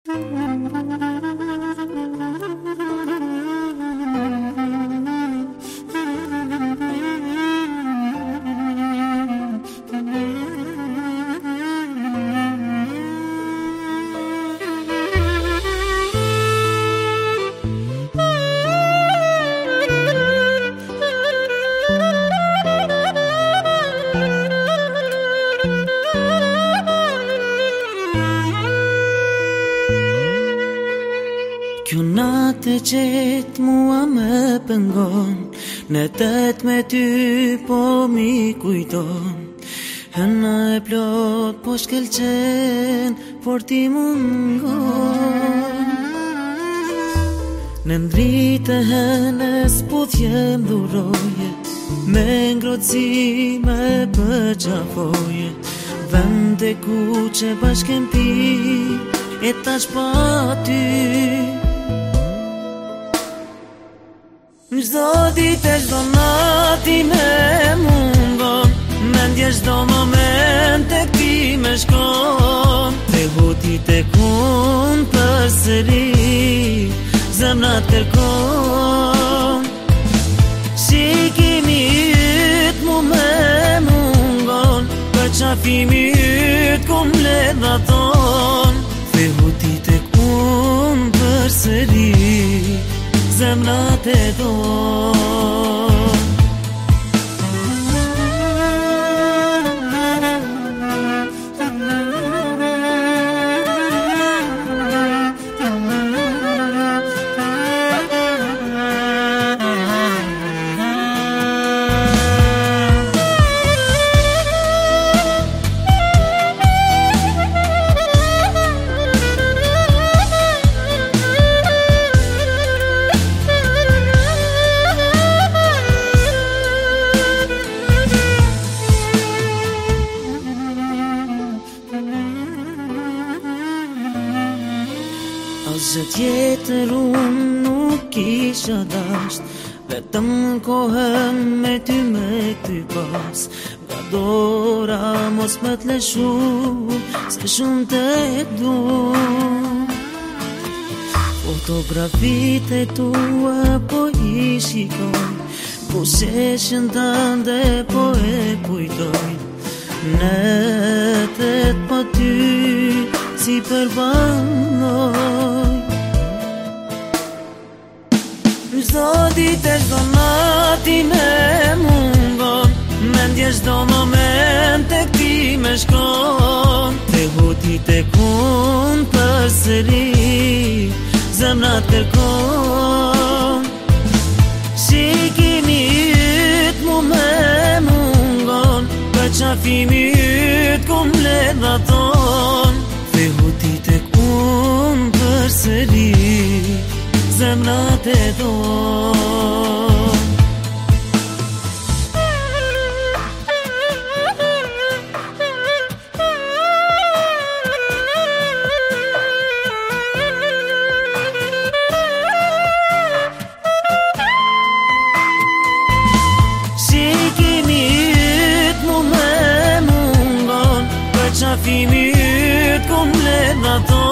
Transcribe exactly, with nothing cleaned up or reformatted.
Kjo natë e qetë mua me pengon, në tet me ty po mi kujton. Hëna e plot po shkelqen, por ti mungon. Në ndritë e hënës po t'jem dhuroje, me ngrotësi me përqafoje. Vend e ku që bashkem pi, e tash pa ty. Çdo ditë e çdo natë me mungon, mendje çdo moment e ti me shkon. Te huti te kun përsëri, zemra t'kërkon. Shikimi yt mu me mungon, për qafimi yt kum ledhaton. Te huti te kun përsëri, zemra te don. Asgjë tjetër unë nuk kisha dasht, vetëm kohën me ty me ty pas. Nga dora mos më t'leshu, se shumë te du. Fotografitë e tua po i shikoj, po sheshin tënde po e kujtoj. Netet po ty si përbanoj. Çdo ditë e çdo natë me mungon, mendje çdo moment e ti me shkon. Te huti te kun përsëri, zemra t'kërkon. Shikimi yt mu me mungon, për qafimi yt kum ledhaton. Te huti te kun përsëri, zemra te don. Shikimi yt mu me mungon, për qafimi yt kum ledhaton.